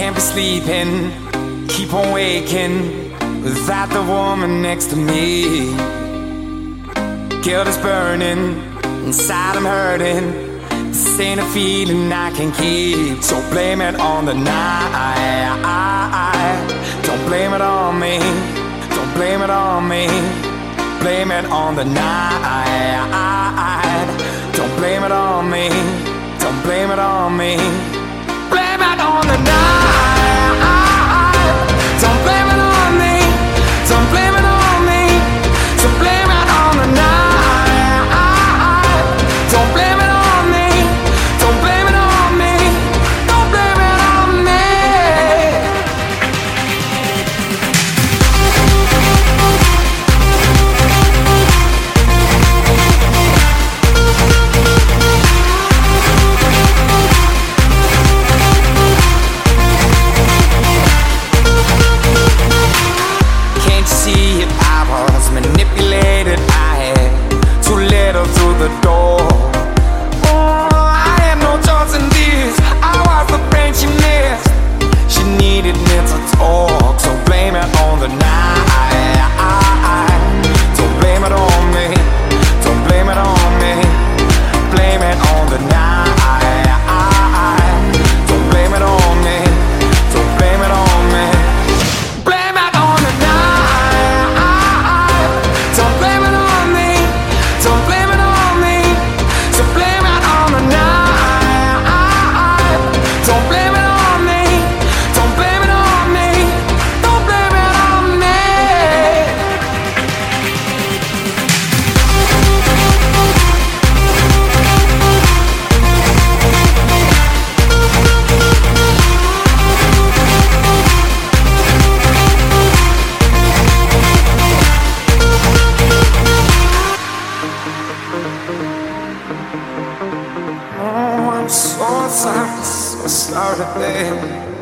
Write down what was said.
can't be sleeping, keep on waking without the woman next to me. Guilt is burning, inside I'm hurting. This ain't a feeling I can keep. So blame it on the night. Don't blame it on me. Don't blame it on me. Blame it on the night. Don't blame it on me. Don't blame it on me. Blame it on the night. Don't blame it on me. Don't blame it on me. So blame it on the night. Don't blame it on me. Don't blame it on me. Don't blame it on me. See if I was manipulated, I had too little through the door. Oh, I had no choice in this. I was the friend she missed. She needed me to talk, so blame it on the night. Don't blame it on me. Don't blame it on me. Blame it on the night. Don't blame it on me. Don't blame it on me. Blame it on the night. Oh, I'm so sorry, babe.